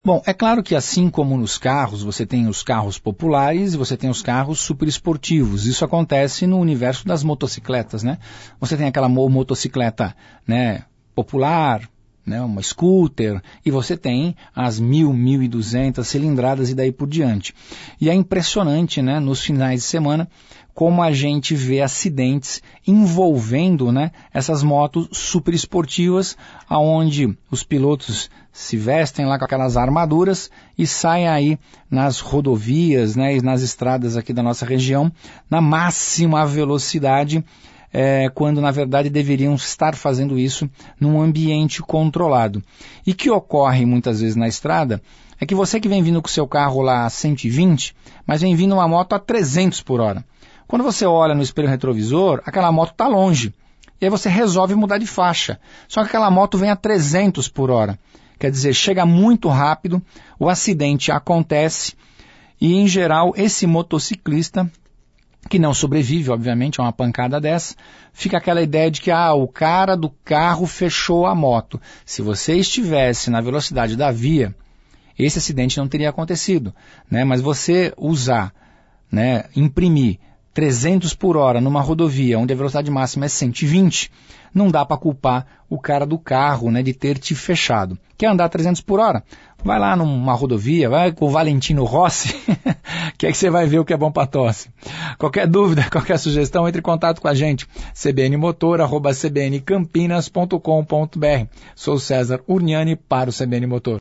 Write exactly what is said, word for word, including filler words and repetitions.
Bom, é claro que assim como nos carros, você tem os carros populares e você tem os carros super esportivos. Isso acontece no universo das motocicletas, né? Você tem aquela mo- motocicleta, né, popular, né, uma scooter, e você tem as mil, mil e duzentas cilindradas e daí por diante. E é impressionante, né, nos finais de semana, como a gente vê acidentes envolvendo, né, essas motos super esportivas, aonde os pilotos se vestem lá com aquelas armaduras e saem aí nas rodovias, né, e nas estradas aqui da nossa região, na máxima velocidade, é, quando na verdade deveriam estar fazendo isso num ambiente controlado. E que ocorre muitas vezes na estrada é que você que vem vindo com o seu carro lá a cento e vinte, mas vem vindo uma moto a trezentos por hora. Quando você olha no espelho retrovisor, aquela moto está longe. E aí você resolve mudar de faixa. Só que aquela moto vem a trezentos por hora. Quer dizer, chega muito rápido, o acidente acontece e, em geral, esse motociclista, que não sobrevive, obviamente, a uma pancada dessa, fica aquela ideia de que ah, o cara do carro fechou a moto. Se você estivesse na velocidade da via, esse acidente não teria acontecido, né? Mas você usar, né, imprimir trezentos por hora numa rodovia onde a velocidade máxima é cento e vinte, não dá para culpar o cara do carro, né, de ter te fechado. Quer andar trezentos por hora? Vai lá numa rodovia, vai com o Valentino Rossi, que é que você vai ver o que é bom para tosse. Qualquer dúvida, qualquer sugestão, entre em contato com a gente, c b n motor arroba c b n campinas ponto com ponto b r. Sou César Urniani para o C B N Motor.